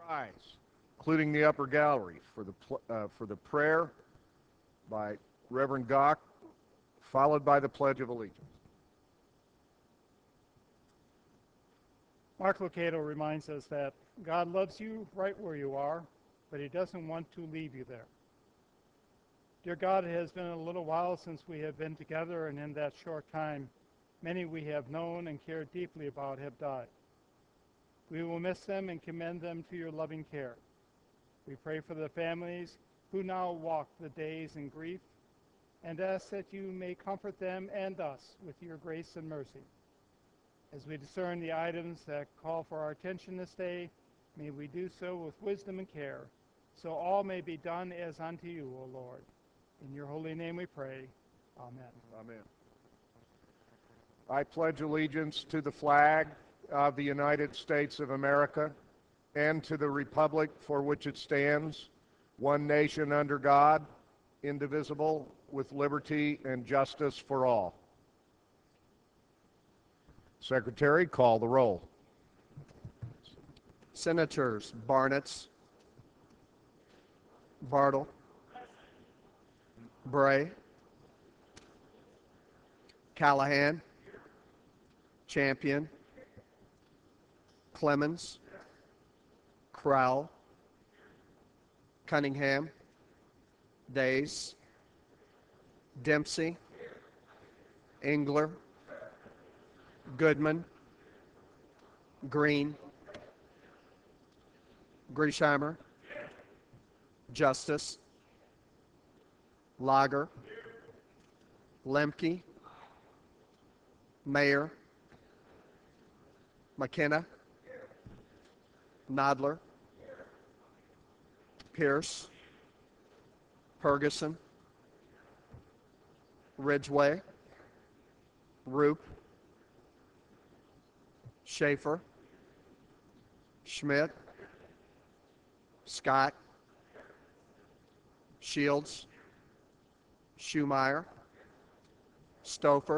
rise, including the upper gallery, for the prayer by Reverend Gock, followed by the Pledge of Allegiance. Mark Lucado reminds us that God loves you right where you are, but he doesn't want to leave you there. Dear God, it has been a little while since we have been together, and in that short time, many we have known and cared deeply about have died. We will miss them and commend them to your loving care. We pray for the families who now walk the days in grief, and ask that you may comfort them and us with your grace and mercy. As we discern the items that call for our attention this day, may we do so with wisdom and care, so all may be done as unto you, O Lord. In your holy name we pray. Amen. Amen. I pledge allegiance to the flag of the United States of America and to the republic for which it stands, one nation under God, indivisible, with liberty and justice for all. Secretary, call the roll. Senators Barnett, Bartle, Bray, Callahan, Champion, Clemens, Crowell, Cunningham, Days, Dempsey, Engler, Goodman, Green, Griesheimer, Justice, Lager, Lemke, Mayer, McKenna, Nodler, Pierce, Ferguson, Ridgway, Roop, Schaefer, Schmidt, Scott, Shields, Schumeyer, Stouffer,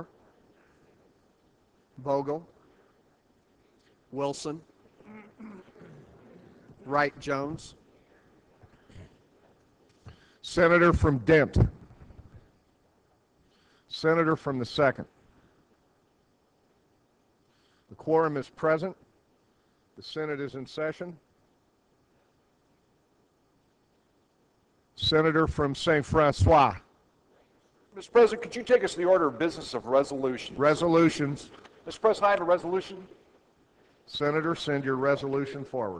Vogel, Wilson, Wright Jones, Senator from Dent. Senator from the 2nd. The quorum is present. The Senate is in session. Senator from St. Francois. Mr. President, could you take us to the order of business of resolutions? Resolutions. Mr. President, I have a resolution. Senator, send your resolution forward.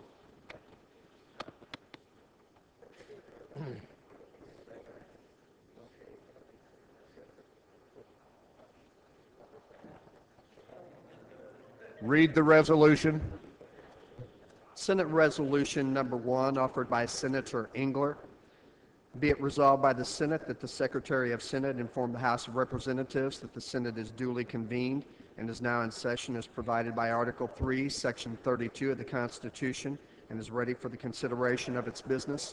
Read the resolution. Senate Resolution Number 1, offered by Senator Engler. Be it resolved by the Senate that the Secretary of Senate inform the House of Representatives that the Senate is duly convened and is now in session as provided by Article 3, Section 32 of the Constitution, and is ready for the consideration of its business.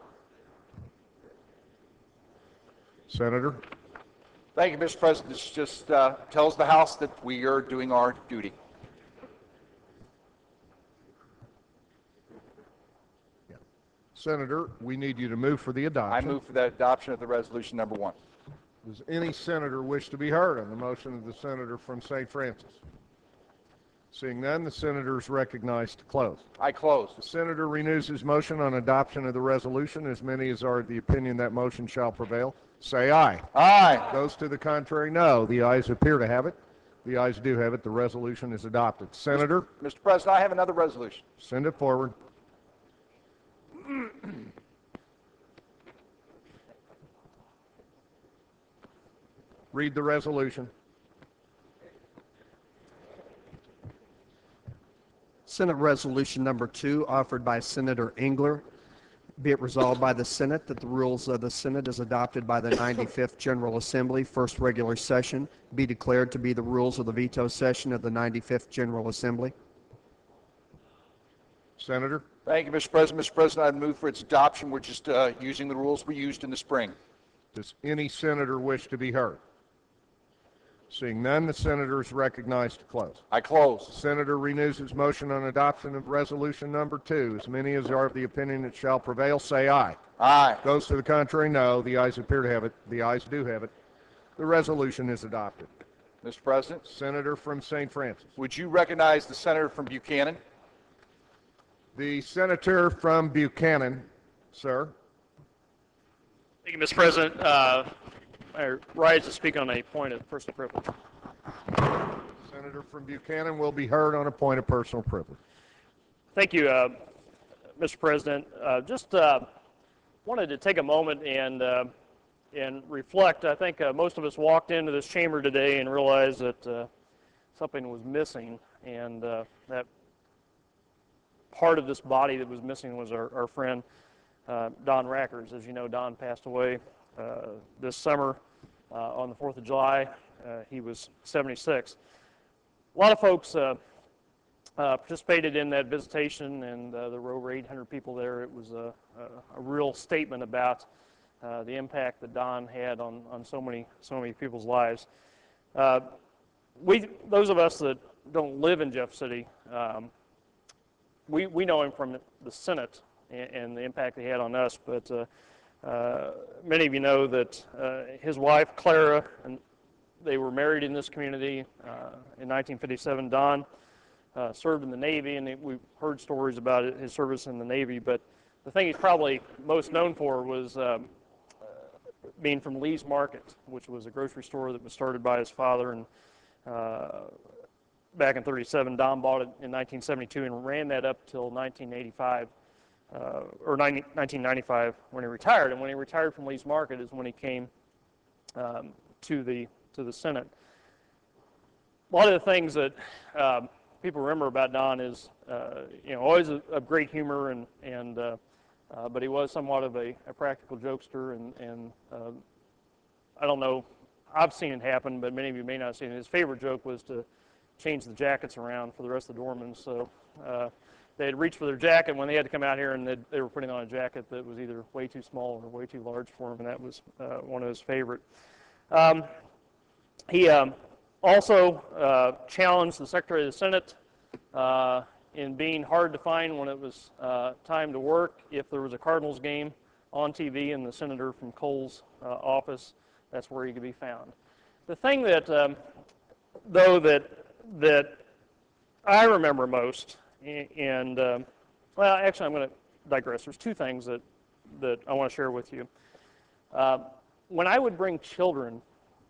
Senator. Thank you, Mr. President. This just tells the House that we are doing our duty. Senator, we need you to move for the adoption. I move for the adoption of the resolution number 1. Does any senator wish to be heard on the motion of the senator from St. Francis? Seeing none, the senator is recognized to close. I close. The senator renews his motion on adoption of the resolution. As many as are of the opinion that motion shall prevail, say aye. Aye. Those to the contrary, no. The ayes appear to have it. The ayes do have it. The resolution is adopted. Senator? Mr. President, I have another resolution. Send it forward. Read the resolution. Senate Resolution Number 2, offered by Senator Engler. Be it resolved by the Senate that the rules of the Senate as adopted by the 95th General Assembly, first regular session, be declared to be the rules of the veto session of the 95th General Assembly. Senator? Thank you, Mr. President. Mr. President, I move for its adoption. We're just using the rules we used in the spring. Does any senator wish to be heard? Seeing none, the senator is recognized to close. I close. The senator renews his motion on adoption of resolution number 2. As many as are of the opinion it shall prevail, say aye. Aye. Those to the contrary, no. The ayes appear to have it. The ayes do have it. The resolution is adopted. Mr. President, Senator from St. Francis. would you recognize the senator from Buchanan? The senator from Buchanan, sir. Thank you, Mr. President. I rise to speak on a point of personal privilege. Senator from Buchanan will be heard on a point of personal privilege. Thank you, Mr. President. Just wanted to take a moment and reflect. I think most of us walked into this chamber today and realized that something was missing, and that part of this body that was missing was our friend Don Rackers. As you know, Don passed away this summer on the 4th of July. He was 76. A lot of folks participated in that visitation, and there were over 800 people there. It was a real statement about the impact that Don had on so many people's lives. Those of us that don't live in Jeff City, we know him from the Senate and the impact he had on us, but many of you know that his wife, Clara, and they were married in this community in 1957. Don served in the Navy, and we've heard stories about his service in the Navy, but the thing he's probably most known for was being from Lee's Market, which was a grocery store that was started by his father, and back in 37. Don bought it in 1972 and ran that up till 1985. Or 1995 when he retired, and when he retired from Lee's Market is when he came to the Senate. A lot of the things that people remember about Don is, always a great humor, but he was somewhat of a practical jokester, and I don't know, I've seen it happen, but many of you may not have seen it. His favorite joke was to change the jackets around for the rest of the doormen, so they'd reach for their jacket when they had to come out here, and they were putting on a jacket that was either way too small or way too large for him, and that was one of his favorite. He also challenged the Secretary of the Senate in being hard to find when it was time to work. If there was a Cardinals game on TV and the senator from Cole's office, that's where he could be found. The thing that, though, that I remember most, and well, actually, I'm going to digress. There's two things that I want to share with you. When I would bring children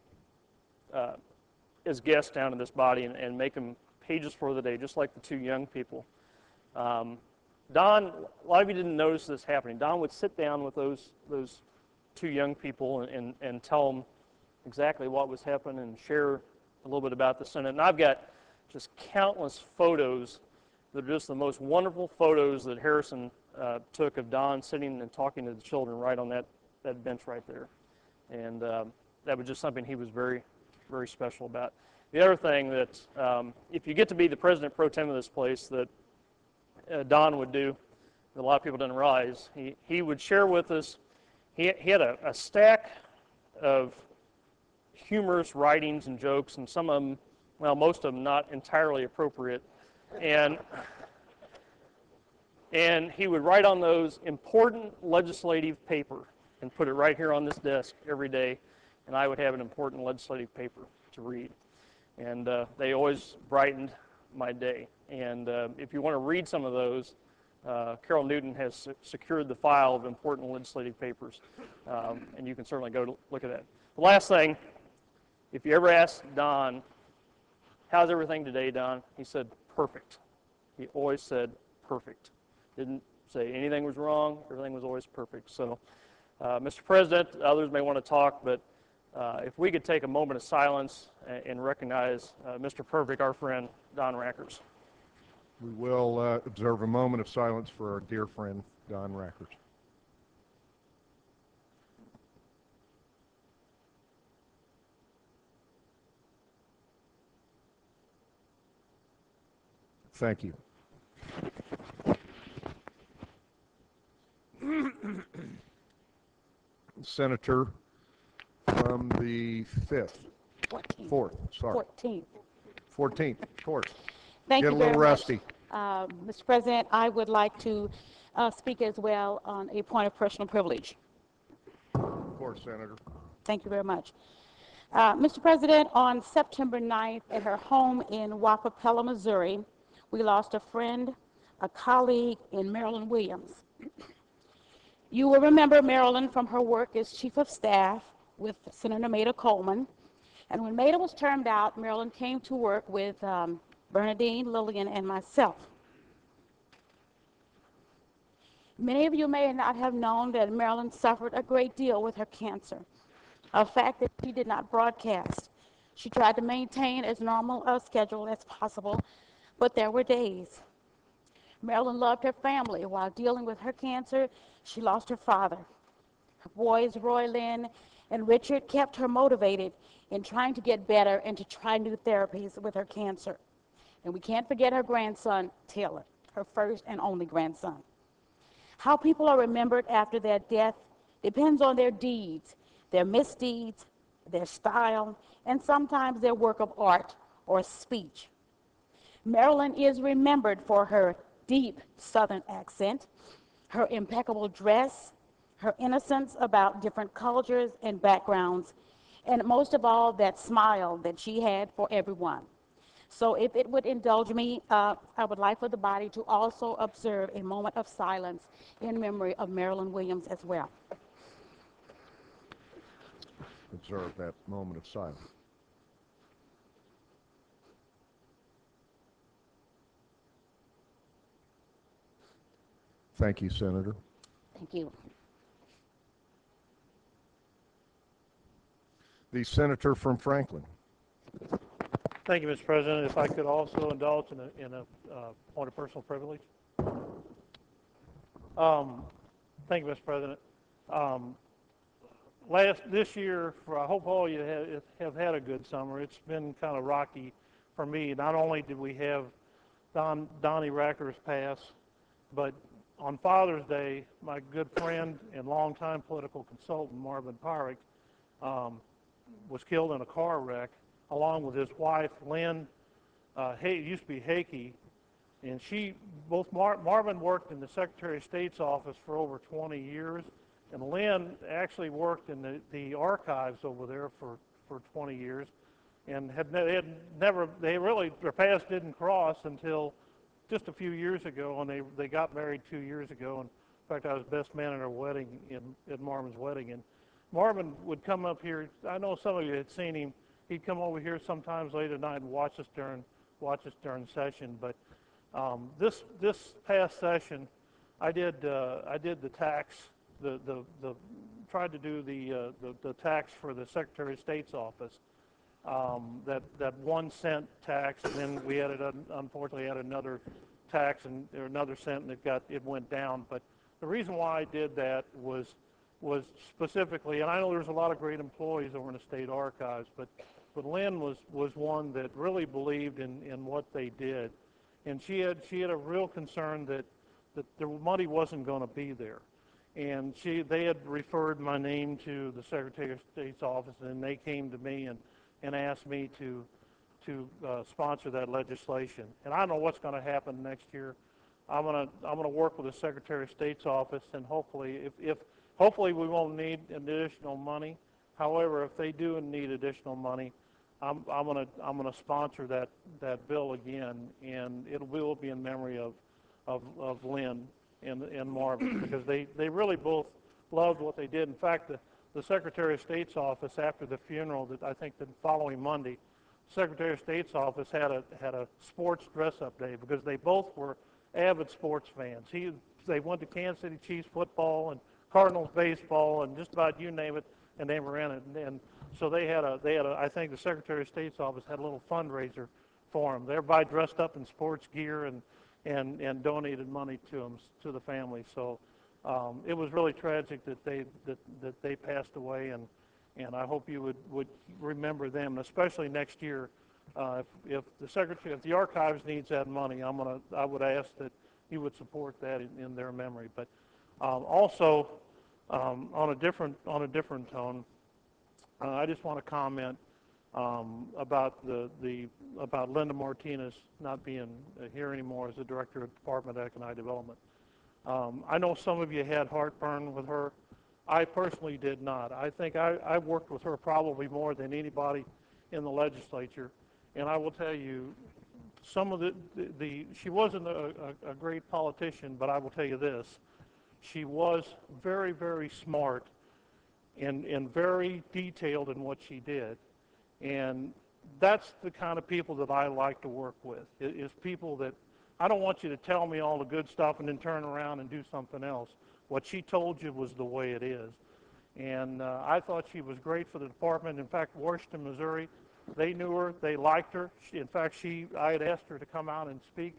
as guests down to this body and make them pages for the day, just like the two young people, Don, a lot of you didn't notice this happening. Don would sit down with those two young people and tell them exactly what was happening and share a little bit about the Senate. And I've got just countless photos that are just the most wonderful photos that Harrison took of Don sitting and talking to the children right on that bench right there. And that was just something he was very, very special about. The other thing that, if you get to be the president pro tem of this place, that Don would do, that a lot of people didn't realize, he would share with us, he had a stack of humorous writings and jokes, and some of them, well, most of them not entirely appropriate. And he would write on those important legislative paper and put it right here on this desk every day, and I would have an important legislative paper to read. And they always brightened my day. And if you want to read some of those, Carol Newton has secured the file of important legislative papers, and you can certainly go to look at that. The last thing, if you ever ask Don, how's everything today, Don? He said, perfect. He always said perfect. Didn't say anything was wrong. Everything was always perfect. So, Mr. President, others may want to talk, but if we could take a moment of silence and recognize Mr. Perfect, our friend, Don Rackers. We will observe a moment of silence for our dear friend, Don Rackers. Thank you. Senator from the 5th 14th. 4th, sorry. 14th. 14th, of course. Thank Get you a little very rusty. much. Mr. President, I would like to speak as well on a point of personal privilege. Of course, Senator. Thank you very much. Mr. President, on September 9th at her home in Wapapella, Missouri, we lost a friend, a colleague in Marilyn Williams. You will remember Marilyn from her work as Chief of Staff with Senator Maida Coleman. And when Maida was termed out, Marilyn came to work with Bernadine, Lillian, and myself. Many of you may not have known that Marilyn suffered a great deal with her cancer, a fact that she did not broadcast. She tried to maintain as normal a schedule as possible, but there were days. Marilyn loved her family. While dealing with her cancer, she lost her father. Her boys, Roy Lynn and Richard, kept her motivated in trying to get better and to try new therapies with her cancer. And we can't forget her grandson, Taylor, her first and only grandson. How people are remembered after their death depends on their deeds, their misdeeds, their style, and sometimes their work of art or speech. Marilyn is remembered for her deep Southern accent, her impeccable dress, her innocence about different cultures and backgrounds, and most of all, that smile that she had for everyone. So if it would indulge me, I would like for the body to also observe a moment of silence in memory of Marilyn Williams as well. Observe that moment of silence. Thank you, Senator. Thank you. The senator from Franklin. Thank you, Mr. President. If I could also indulge in a point of personal privilege. Thank you, Mr. President. This year, I hope all you have had a good summer. It's been kind of rocky for me. Not only did we have Donnie Rackers pass, but on Father's Day, my good friend and longtime political consultant, Marvin Pyrick, was killed in a car wreck, along with his wife, Lynn. It used to be Hakey, and Marvin worked in the Secretary of State's office for over 20 years, and Lynn actually worked in the archives over there for 20 years, and their paths didn't cross until just a few years ago, and they got married 2 years ago. And in fact, I was best man at her wedding, at Marvin's wedding, and Marvin would come up here. I know some of you had seen him. He'd come over here sometimes late at night and watch us during session. But this past session, I did the tax, tried to do the tax for the Secretary of State's office. That 1 cent tax, and then we unfortunately had another tax and another cent, and it went down. But the reason why I did that was specifically, and I know there's a lot of great employees over in the state archives, but Lynn was one that really believed in what they did, and she had a real concern that the money wasn't going to be there, and they had referred my name to the Secretary of State's office, and they came to me and asked me to sponsor that legislation. And I don't know what's going to happen next year. I'm gonna work with the Secretary of State's office, and hopefully hopefully we won't need additional money. However, if they do need additional money, I'm gonna sponsor that bill again, and it will be in memory of Lynn and Marvin, because they really both loved what they did. In fact, the Secretary of State's office, after the funeral, that I think the following Monday, Secretary of State's office had a sports dress-up day, because they both were avid sports fans. They went to Kansas City Chiefs football and Cardinals baseball and just about you name it, and they were in it. And so they had I think the Secretary of State's office had a little fundraiser for them. Everybody dressed up in sports gear and donated money to the family. So it was really tragic that they passed away, and I hope you would remember them, especially next year. If the archives needs that money, I would ask that you would support that in their memory. But also on a different tone, I just want to comment about about Linda Martinez not being here anymore as the director of Department of Economic Development. I know some of you had heartburn with her. I personally did not. I think I worked with her probably more than anybody in the legislature, and I will tell you, some of she wasn't a great politician, but I will tell you this: she was very, very smart and very detailed in what she did. And that's the kind of people that I like to work with, is people that, I don't want you to tell me all the good stuff and then turn around and do something else. What she told you was the way it is. And I thought she was great for the department. In fact, Washington, Missouri, they knew her, they liked her. In fact, I had asked her to come out and speak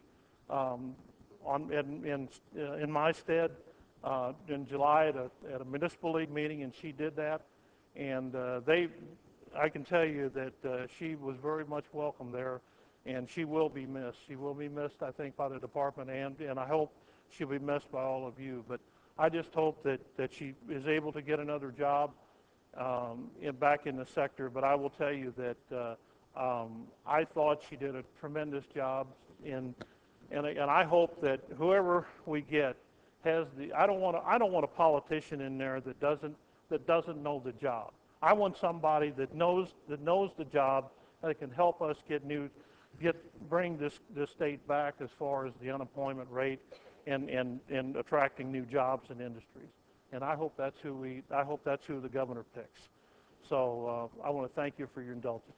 in my stead in July at a municipal league meeting, and she did that. And I can tell you that she was very much welcome there, and she will be missed. She will be missed, I think, by the department, and I hope she'll be missed by all of you. But I just hope that she is able to get another job back in the sector. But I will tell you that I thought she did a tremendous job, and I hope that whoever we get has I don't want a politician in there that doesn't know the job. I want somebody that knows the job, that can help us bring this state back as far as the unemployment rate and attracting new jobs and industries. And I hope that's who the governor picks. So I want to thank you for your indulgence.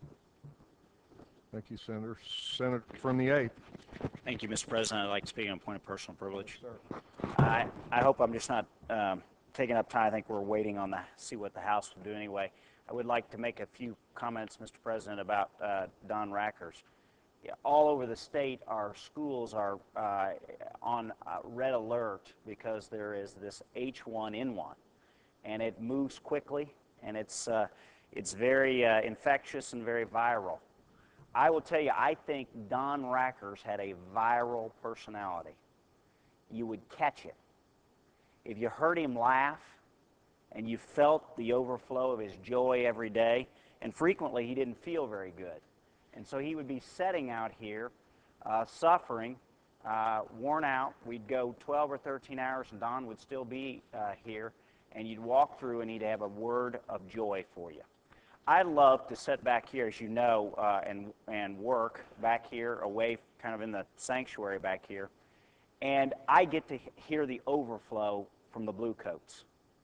Thank you, Senator. Senator from the 8th. Thank you, Mr. President. I'd like to speak on a point of personal privilege. Yes, I hope I'm just not taking up time. I think we're waiting on see what the House will do anyway. I would like to make a few comments, Mr. President, about Don Rackers. All over the state, our schools are on red alert because there is this H1N1, and it moves quickly, and it's very infectious and very viral. I will tell you, I think Don Rackers had a viral personality. You would catch it. If you heard him laugh and you felt the overflow of his joy every day, and frequently he didn't feel very good. And so he would be sitting out here suffering, worn out. We'd go 12 or 13 hours and Don would still be here, and you'd walk through and he'd have a word of joy for you. I love to sit back here, as you know, and work back here away kind of in the sanctuary back here, and I get to hear the overflow from the Bluecoats.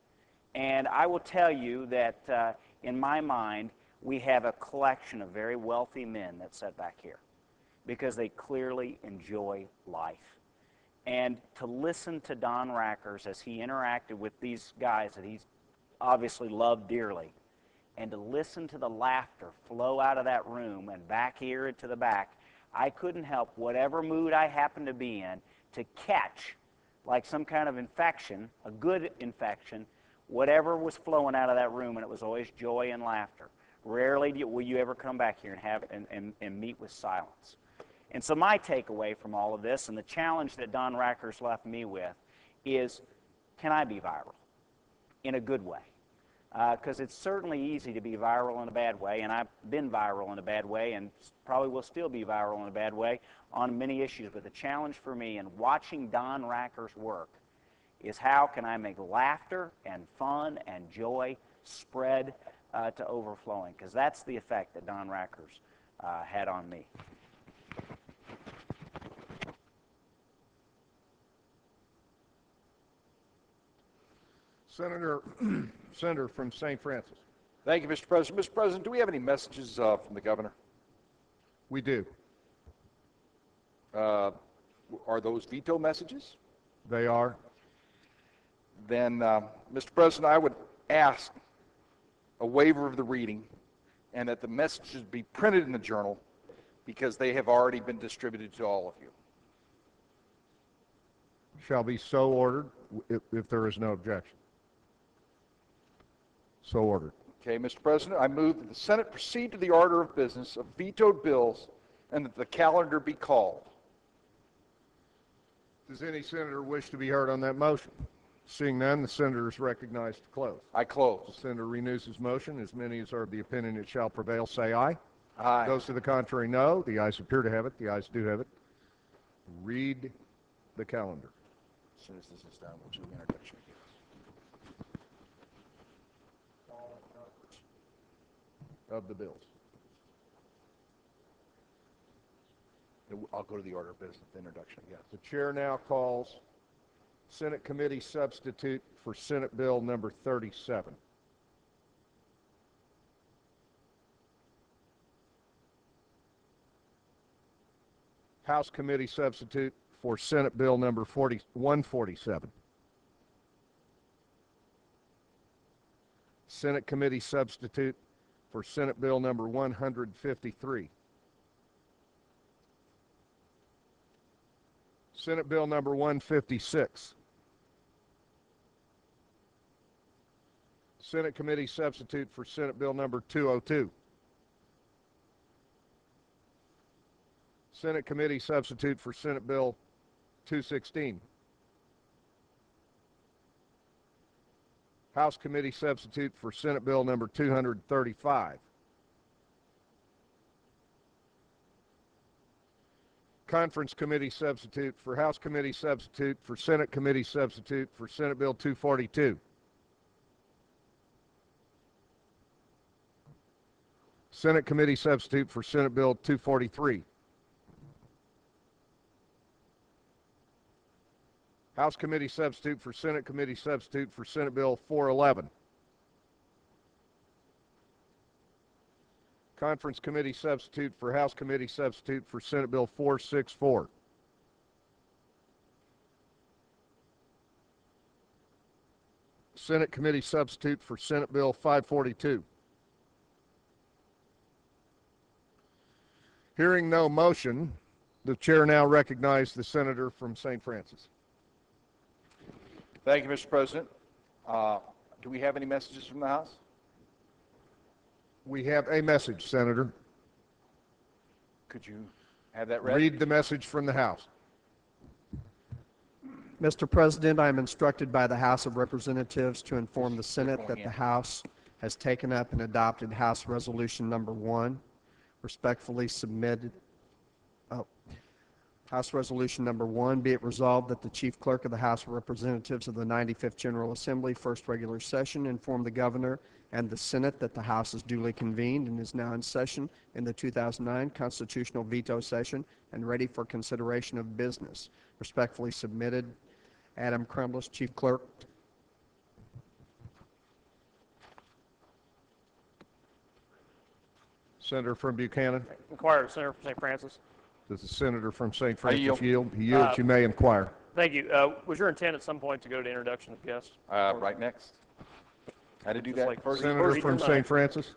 And I will tell you that in my mind, we have a collection of very wealthy men that sit back here because they clearly enjoy life. And to listen to Don Rackers as he interacted with these guys that he's obviously loved dearly, and to listen to the laughter flow out of that room and back here into the back, I couldn't help, whatever mood I happened to be in, to catch, like some kind of infection, a good infection, whatever was flowing out of that room, and it was always joy and laughter. Rarely will you ever come back here and have and meet with silence. And so my takeaway from all of this, and the challenge that Don Rackers left me with, is, can I be viral in a good way? Because it's certainly easy to be viral in a bad way, and I've been viral in a bad way and probably will still be viral in a bad way on many issues. But the challenge for me in watching Don Rackers work is, how can I make laughter and fun and joy spread to overflowing? Because that's the effect that Don Rackers had on me. Senator from St. Francis. Thank you, Mr. President. Mr. President, do we have any messages from the governor? We do. Are those veto messages? They are. Then, Mr. President, I would ask a waiver of the reading and that the messages be printed in the journal because they have already been distributed to all of you. Shall be so ordered if there is no objection. So ordered. Okay, Mr. President, I move that the Senate proceed to the order of business of vetoed bills and that the calendar be called. Does any senator wish to be heard on that motion? Seeing none, the senator is recognized to close. I The close. senator renews his motion. As many as are of the opinion it shall prevail, say aye. Aye. Those to the contrary, no. The ayes appear to have it. The ayes do have it. Read the calendar. As soon as this is done, we'll do the introduction again. Of the bills. I'll go to the order of business, the introduction again. The chair now calls Senate Committee Substitute for Senate Bill number 37. House Committee Substitute for Senate Bill number 147. Senate Committee Substitute for Senate Bill number 153. Senate Bill number 156. Senate Committee Substitute for Senate Bill number 202. Senate Committee Substitute for Senate Bill 216. House Committee Substitute for Senate Bill number 235. Conference Committee Substitute for House Committee Substitute for Senate Committee Substitute for Senate Bill 242. Senate Committee Substitute for Senate Bill 243. House Committee Substitute for Senate Committee Substitute for Senate Bill 411. Conference Committee Substitute for House Committee Substitute for Senate Bill 464. Senate Committee Substitute for Senate Bill 542. Hearing no motion, the chair now recognizes the senator from St. Francis. Thank you, Mr. President. Do we have any messages from the House? We have a message, Senator. Could you have that read? Read the message from the House. Mr. President, I am instructed by the House of Representatives to inform the Senate that the House has taken up and adopted House Resolution Number 1, respectfully submitted. House Resolution Number 1, be it resolved that the Chief Clerk of the House of Representatives of the 95th General Assembly, first regular session, inform the Governor and the Senate that the House is duly convened and is now in session in the 2009 constitutional veto session and ready for consideration of business. Respectfully submitted, Adam Crumbliss, Chief Clerk. Senator from Buchanan. Inquirer, Senator from St. Francis. Does the senator from St. I yield. Francis yield? He yields. You may inquire. Thank you. Was your intent at some point to go to introduction of guests? Right next. How to do Just that like first? Senator read from your St. mind. Francis.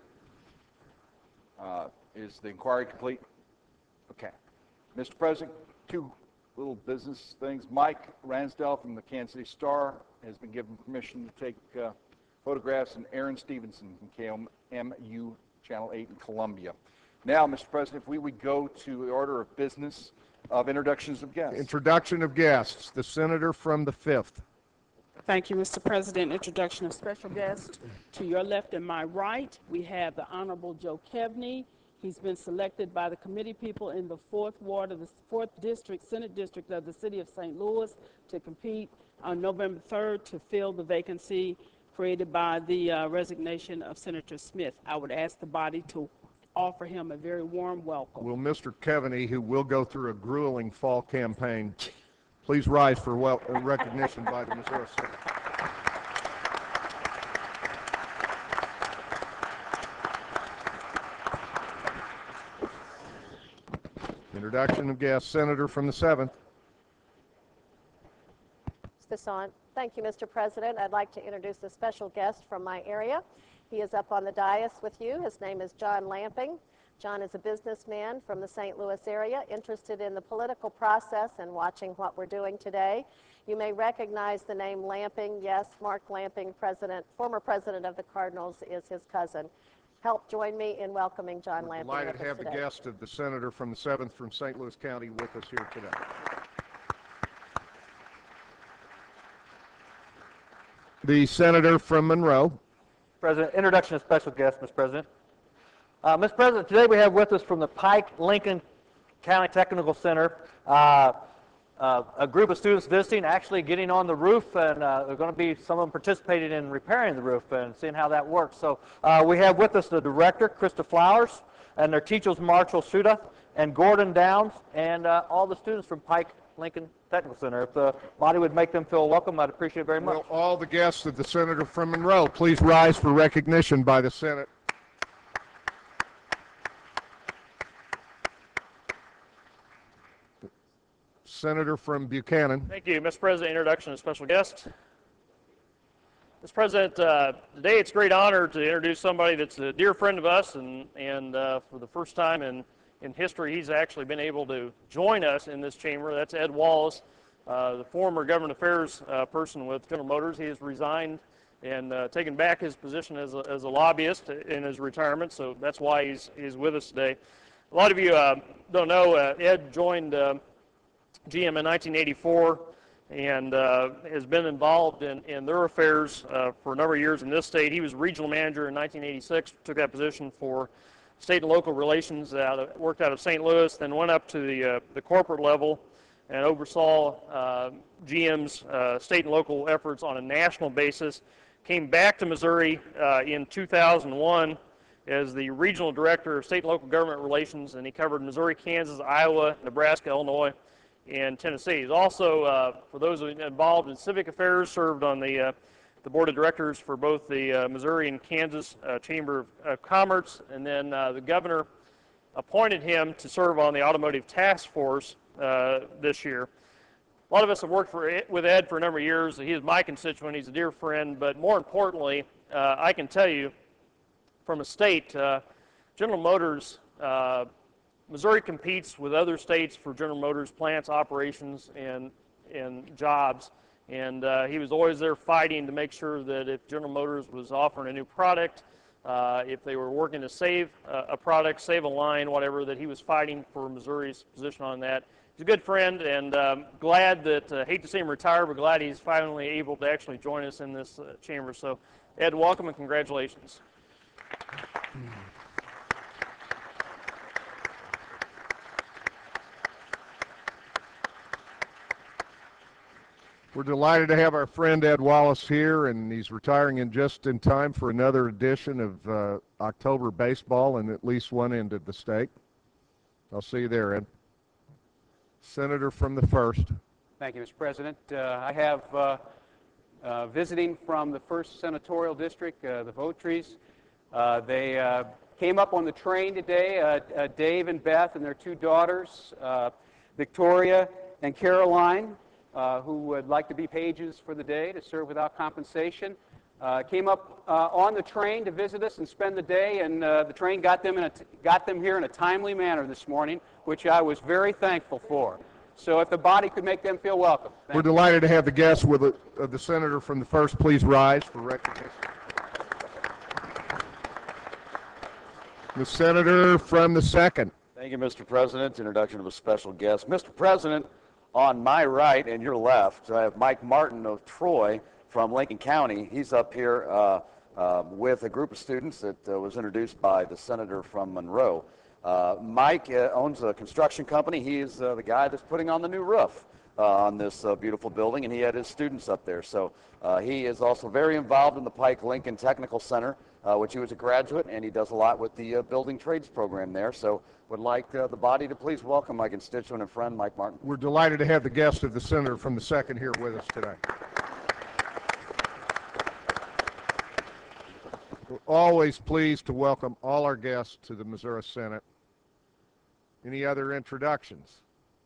Is the inquiry complete? Okay. Mr. President, two little business things. Mike Ransdell from the Kansas City Star has been given permission to take photographs, and Aaron Stevenson from KMU Channel 8 in Columbia. Now, Mr. President, if we would go to the order of business of introductions of guests. Introduction of guests. The senator from the 5th. Thank you, Mr. President. Introduction of special guests. To your left and my right, we have the Honorable Joe Kevney. He's been selected by the committee people in the 4th Ward of the 4th District, Senate District of the City of St. Louis to compete on November 3rd to fill the vacancy created by the resignation of Senator Smith. I would ask the body to offer him a very warm welcome. Will Mr. Kevney, who will go through a grueling fall campaign, please rise for recognition by the Missouri Senate. Introduction of guest senator from the 7th. Is this on? Thank you, Mr. President. I'd like to introduce a special guest from my area. He is up on the dais with you. His name is John Lamping. John is a businessman from the St. Louis area, interested in the political process and watching what we're doing today. You may recognize the name Lamping. Yes, Mark Lamping, former president of the Cardinals, is his cousin. Help join me in welcoming John Lamping. Delighted to have the today. guest of the senator from the 7th from St. Louis County with us here today. The senator from Monroe. President, introduction of special guest, Mr. President. Mr. President, today we have with us from the Pike Lincoln County Technical Center a group of students visiting, actually getting on the roof, and they're going to be some of them participating in repairing the roof and seeing how that works. So we have with us the director, Krista Flowers, and their teachers, Marshall Shuda and Gordon Downs, and all the students from Pike Lincoln Technical Center. If the body would make them feel welcome, I'd appreciate it very much. Will all the guests of the senator from Monroe please rise for recognition by the Senate? Senator from Buchanan. Thank you, Mr. President. Introduction of special guest. Mr. President, today it's a great honor to introduce somebody that's a dear friend of us, and for the first time in history, he's actually been able to join us in this chamber. That's Ed Wallace, the former government affairs person with General Motors. He has resigned and taken back his position as a lobbyist in his retirement, so that's why he's with us today. A lot of you don't know, Ed joined GM in 1984 and has been involved in their affairs for a number of years in this state. He was regional manager in 1986, took that position for state and local relations, worked out of St. Louis, then went up to the corporate level and oversaw GM's state and local efforts on a national basis. Came back to Missouri in 2001 as the regional director of state and local government relations, and he covered Missouri, Kansas, Iowa, Nebraska, Illinois, and Tennessee. He's also, for those involved in civic affairs, served on the board of directors for both the Missouri and Kansas Chamber of Commerce, and then the governor appointed him to serve on the automotive task force this year. A lot of us have worked with Ed for a number of years. He is my constituent. He's a dear friend, but more importantly, I can tell you from a state, General Motors, Missouri competes with other states for General Motors plants, operations, and jobs. And he was always there fighting to make sure that if General Motors was offering a new product, if they were working to save a product, save a line, whatever, that he was fighting for Missouri's position on that. He's a good friend, and glad that, hate to see him retire, but glad he's finally able to actually join us in this chamber. So, Ed, welcome and congratulations. We're delighted to have our friend Ed Wallace here, and he's retiring just in time for another edition of October baseball in at least one end of the state. I'll see you there, Ed. Senator from the 1st. Thank you, Mr. President. I have visiting from the 1st Senatorial District, the Votries. They came up on the train today, Dave and Beth and their 2 daughters, Victoria and Caroline, who would like to be pages for the day to serve without compensation. Came up on the train to visit us and spend the day, and the train got them here in a timely manner this morning, which I was very thankful for. So if the body could make them feel welcome. We're delighted to have the guests with the senator from the 1st. Please rise for recognition. The senator from the 2nd. Thank you, Mr. President. Introduction of a special guest. Mr. President, on my right and your left, I have Mike Martin of Troy from Lincoln County. He's up here with a group of students that was introduced by the senator from Monroe. Mike owns a construction company. He is the guy that's putting on the new roof on this beautiful building, and he had his students up there. So he is also very involved in the Pike Lincoln Technical Center, which he was a graduate, and he does a lot with the building trades program there. So would like the body to please welcome my constituent and friend, Mike Martin. We're delighted to have the guest of the senator from the 2nd here with us today. We're always pleased to welcome all our guests to the Missouri Senate. Any other introductions?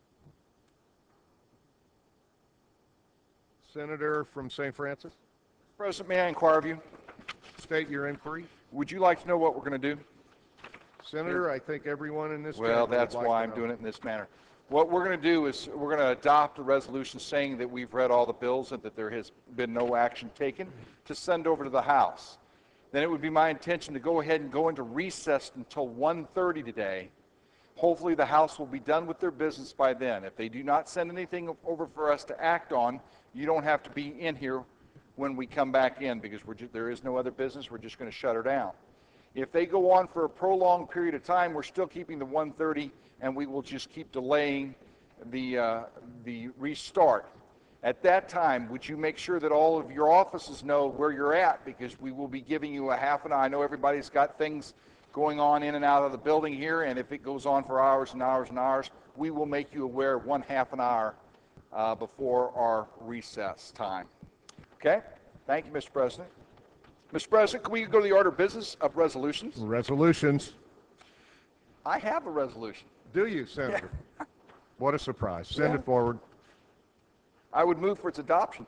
Senator from St. Francis. President, may I inquire of you? State your inquiry. Would you like to know what we're going to do? Senator, I think everyone in this Well, chamber that's would like why to I'm know. doing it in this manner. What we're going to do is we're going to adopt a resolution saying that we've read all the bills and that there has been no action taken to send over to the House. Then it would be my intention to go ahead and go into recess until 1:30 today. Hopefully the House will be done with their business by then. If they do not send anything over for us to act on, you don't have to be in here when we come back in, because there is no other business. We're just going to shut her down. If they go on for a prolonged period of time, we're still keeping the 1:30, and we will just keep delaying the restart. At that time, would you make sure that all of your offices know where you're at, because we will be giving you a half an hour. I know everybody's got things going on in and out of the building here, and if it goes on for hours and hours and hours, we will make you aware one half an hour before our recess time. Okay? Thank you, Mr. President. Mr. President, can we go to the order of business of resolutions? Resolutions. I have a resolution. Do you, Senator? What a surprise. Send Yeah. it forward. I would move for its adoption.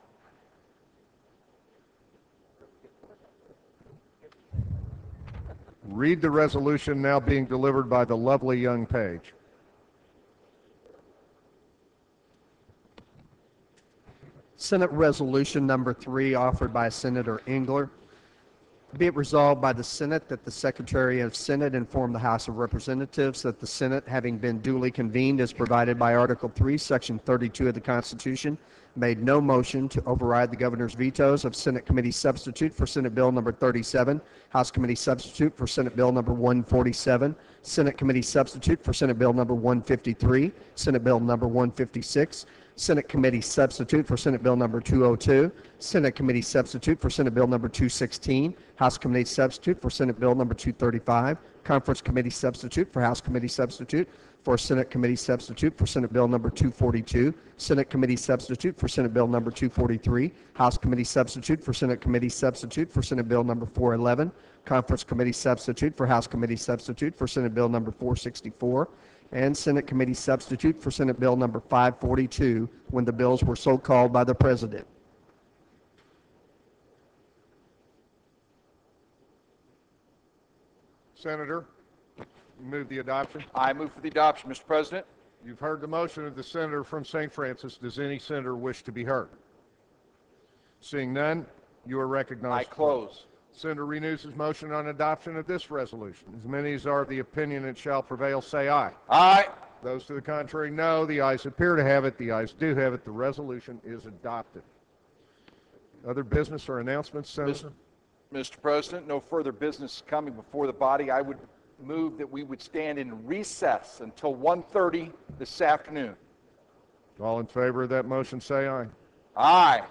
Read the resolution now being delivered by the lovely young Page. Senate Resolution Number 3, offered by Senator Engler. Be it resolved by the Senate that the Secretary of Senate inform the House of Representatives that the Senate, having been duly convened as provided by Article 3, Section 32 of the Constitution, made no motion to override the governor's vetoes of Senate Committee Substitute for Senate Bill Number 37, House Committee Substitute for Senate Bill Number 147, Senate Committee Substitute for Senate Bill Number 153, Senate Bill Number 156, Senate Committee Substitute for Senate Bill Number 202, Senate Committee Substitute for Senate Bill Number 216, House Committee Substitute for Senate Bill Number 235, Conference Committee Substitute for House Committee Substitute for Senate Committee Substitute for Senate Bill Number 242, Senate Committee Substitute for Senate Bill Number 243, House Committee Substitute for Senate Committee Substitute for Senate Bill Number 411, Conference Committee Substitute for House Committee Substitute for Senate Bill Number 464, and Senate Committee Substitute for Senate Bill Number 542 when the bills were so called by the President. Senator, you move the adoption. I move for the adoption, Mr. President. You've heard the motion of the senator from St. Francis. Does any senator wish to be heard? Seeing none, you are recognized. I close. Senator renews his motion on adoption of this resolution. As many as are of the opinion it shall prevail, say aye. Aye. Those to the contrary, no. The ayes appear to have it. The ayes do have it. The resolution is adopted. Other business or announcements, Senator? Mr. President, no further business coming before the body. I would move that we would stand in recess until 1:30 this afternoon. All in favor of that motion, say aye. Aye.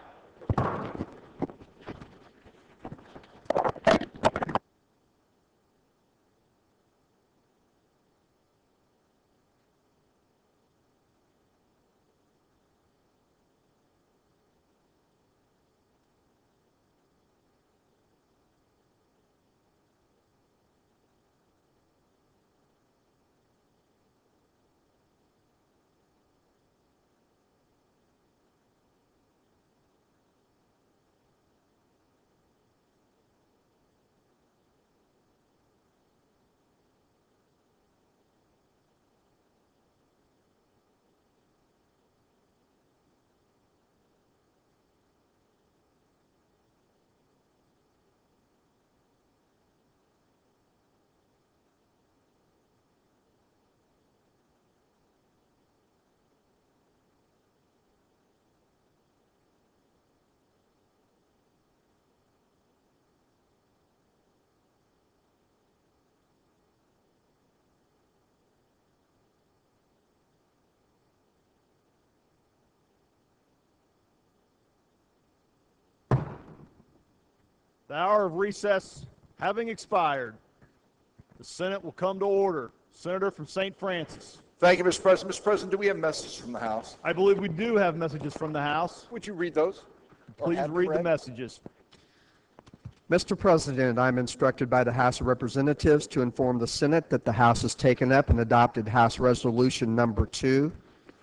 The hour of recess having expired, the Senate will come to order. Senator from St. Francis. Thank you, Mr. President. Mr. President, do we have messages from the House? I believe we do have messages from the House. Would you read those? Please read the messages. Mr. President, I'm instructed by the House of Representatives to inform the Senate that the House has taken up and adopted House Resolution Number 2.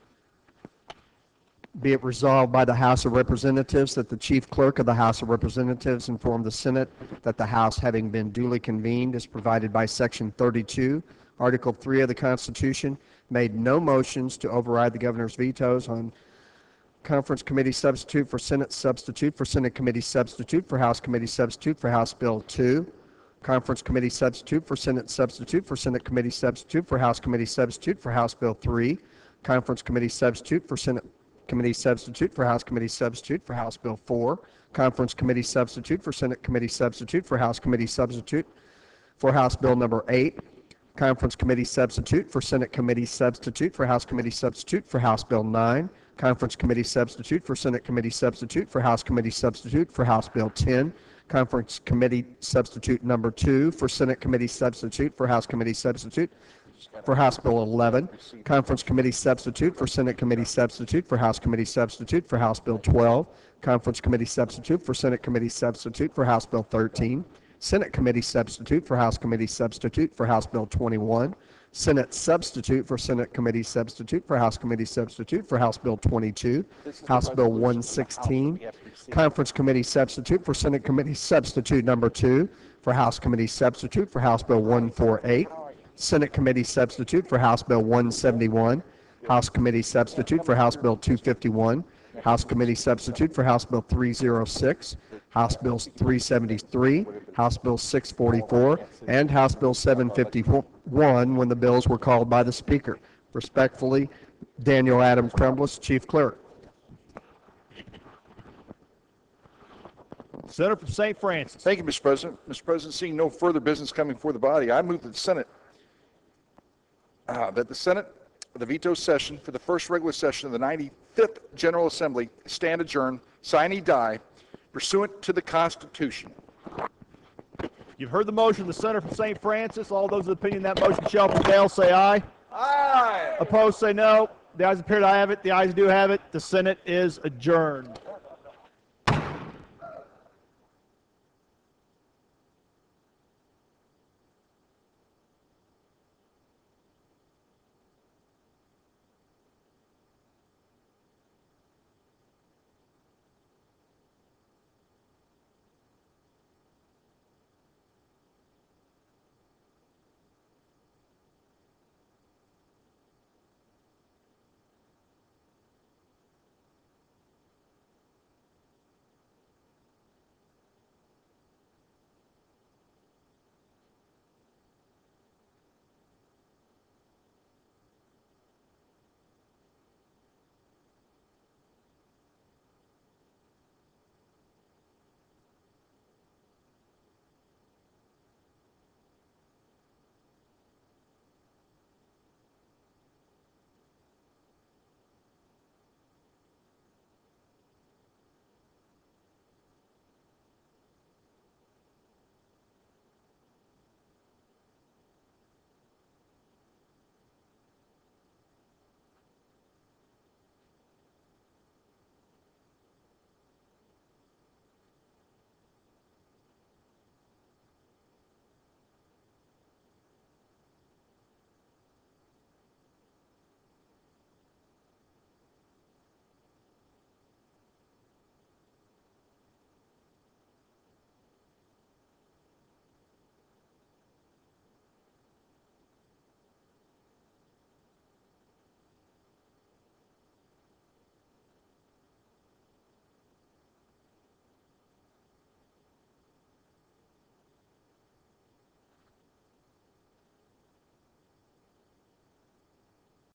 Be it resolved by the House of Representatives that the Chief Clerk of the House of Representatives inform the Senate that the House, having been duly convened as provided by Section 32, Article 3 of the Constitution, made no motions to override the governor's vetoes on Conference Committee Substitute for Senate Committee Substitute for House Committee Substitute for House Bill 2, Conference Committee Substitute for Senate Committee Substitute for House Committee Substitute for House Bill 3, Conference Committee Substitute for Senate Committee Substitute for House Committee Substitute for House Bill 4. Conference Committee Substitute for Senate Committee Substitute for House Committee Substitute for House Bill number 8. Conference Committee Substitute for Senate Committee Substitute for House Committee Substitute for House Bill 9. Conference Committee Substitute for Senate Committee Substitute for House Committee Substitute for House Bill 10. Conference Committee Substitute number 2 for Senate Committee Substitute for House Committee Substitute for House Bill 11. Conference Committee Substitute for Senate Committee Substitute for House Committee Substitute for House Bill 12. Conference Committee Substitute for Senate Committee Substitute for House Bill 13. Senate Committee Substitute for House Committee Substitute for House Bill 21. Senate Substitute for Senate Committee Substitute for House Committee Substitute for House Bill 22. House Bill 116. Conference Committee Substitute for Senate Committee Substitute number 2 for House Committee Substitute for House Bill 148. Senate Committee Substitute for House Bill 171. House Committee Substitute for House Bill 251. House Committee Substitute for House Bill 306. House Bill 373, House Bill 644, and House Bill 751 when the bills were called by the Speaker. Respectfully, Daniel Adam Crumbliss, Chief Clerk. Senator from St. Francis. Thank you, Mr. President. Mr. President, seeing no further business coming before the body, I move that the Senate, the veto session for the first regular session of the 95th General Assembly stand adjourned, sine die, pursuant to the Constitution. You've heard the motion of the Senator from St. Francis. All those of the opinion that motion shall prevail, say aye. Aye. Opposed, say no. The ayes appear to have it. The ayes do have it. The Senate is adjourned.